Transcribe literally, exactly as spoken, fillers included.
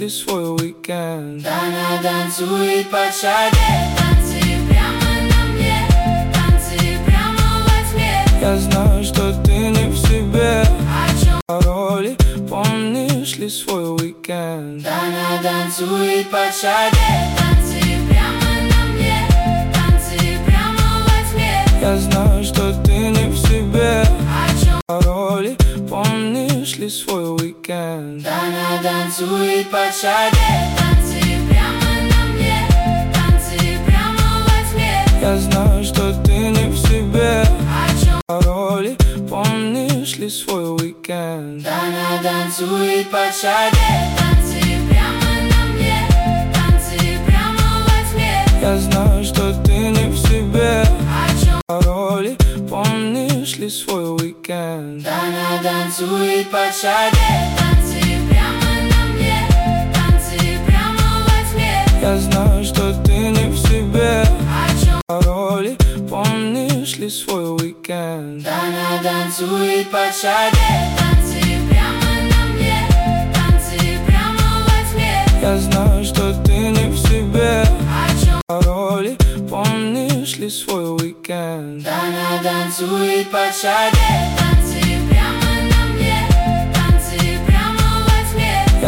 ли свой уикенд? Она танцует под шаге, танцы прямо на мне, танцы прямо во тьме. Я знаю, что ты не в себе. О чем Пароли, помнишь ли свой уикенд? она танцует под шаге, танцы прямо на мне, танцы прямо во тьме. Я знаю, что ты не в себе. О чем Пароли, помнишь ли свой уикенд? она танцует под шаге, танцы прямо на мне, танцы прямо во тьме. Я знаю, что ты не в себе. О чем Пароли, помнишь ли свой уикенд? она танцует под шаге, танцы прямо на мне, танцы прямо во тьме. Я знаю, что ты не в себе. О чем Пароли, помнишь ли свой уикенд? она танцует под шаге, танцы прямо на мне, танцы прямо во тьме. Я знаю, что ты не в себе. О чем Пароли, помнишь ли свой уикенд? она танцует под шаге, танцы прямо на мне, танцы прямо во тьме. Я знаю, что ты не в себе. О чем Пароли, помнишь ли свой уикенд? она танцует под шаге, танцы